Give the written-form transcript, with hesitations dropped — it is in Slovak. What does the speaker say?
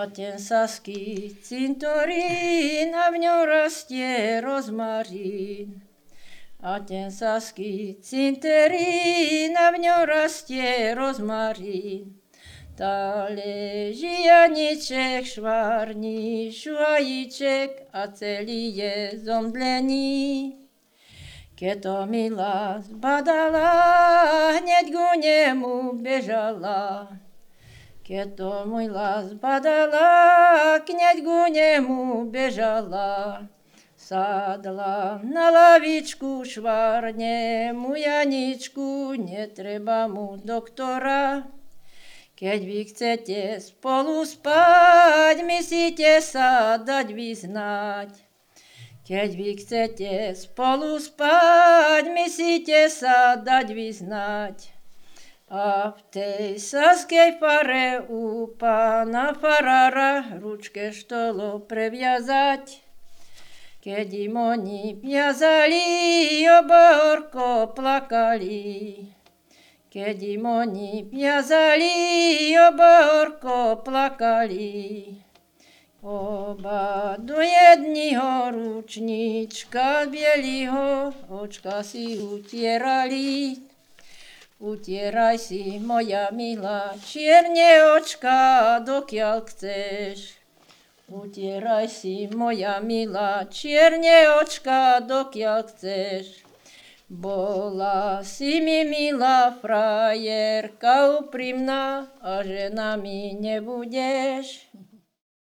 A ten saský cintorín a v ňom rastie rozmarín. A ten saský cintorín a v ňom rastie rozmarín. Tá leží Janiček, švárni šuhajíček a celý je zomdlený. Keď to milá zbadala, hneď ku nemu bežala. Keď to milá zbadala, hneď ku nemu bežala. Sadla na lavičku, švárne mu Janičku, netreba mu doktora. Keď vy chcete spolu spať, musíte sa dať vyznať. Keď vy chcete spolu spať, musíte sa dať vyznať. A v tej saskej fare u pána farára ručke štolo previazať. Keď im oni viazali, oba horko plakali. Keď im oni viazali, oba horko plakali. Oba do jedného ručníčka bielýho očka si utierali. Utieraj si, moja milá, čierne očka, dokiaľ chceš. Utieraj si, moja milá, čierne očka, dokiaľ chceš. Bola si mi milá frajerka úprimná a žena mi nebudeš.